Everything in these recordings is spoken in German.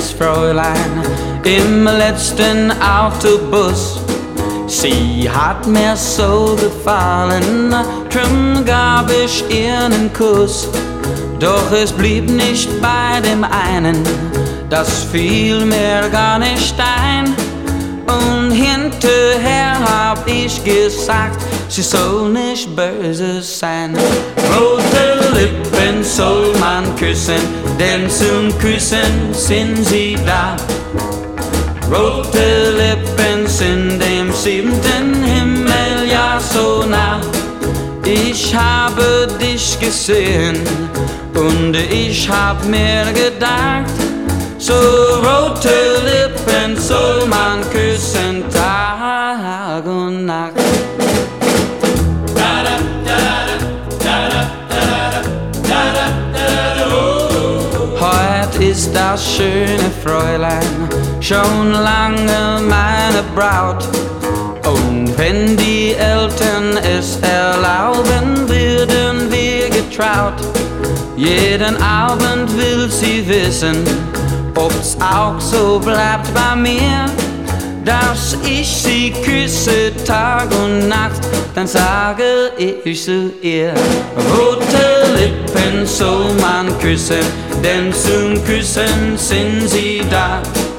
schönes Fräulein im letzten Autobus. Sie hat mir so gefallen, drum gab ich ihr einen Kuss. Doch es blieb nicht bei dem einen, das fiel mir gar nicht ein. Und hinterher hab ich gesagt, sie soll nicht böse sein. Rote Lippen soll man küssen, denn zum Küssen sind sie da. Rote Lippen sind dem 7. Himmel ja so nah. Ich habe dich gesehen und ich hab mir gedacht, so rote Lippen soll man küssen Tag und Nacht. Heut ist das schöne Fräulein schon lange meine Braut. Und wenn die Eltern es erlauben, würden wir getraut. Jeden Abend will sie wissen, ob's auch so bleibt bei mir, dass ich sie küsse Tag und Nacht, dann sage ich zu ihr, rote Lippen soll man küssen, denn zum Küssen sind sie da.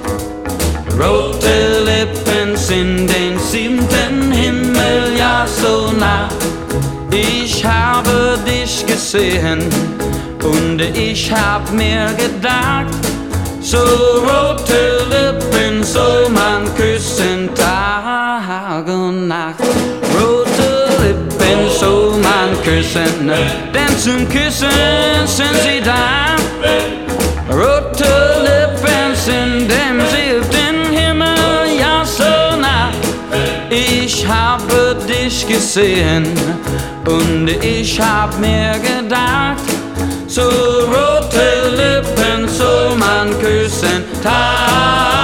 Rote Lippen sind den 7. Himmel ja so nah. Ich habe dich gesehen und ich hab mir gedacht, so rote Lippen soll man küssen Tag und Nacht. Rote Lippen soll man küssen, denn zum Küssen sind sie da. Rote Lippen sind dem 7. Himmel ja so nah. Ich habe dich gesehen und ich hab mir gedacht, so rote Lippen soll man küssen Tag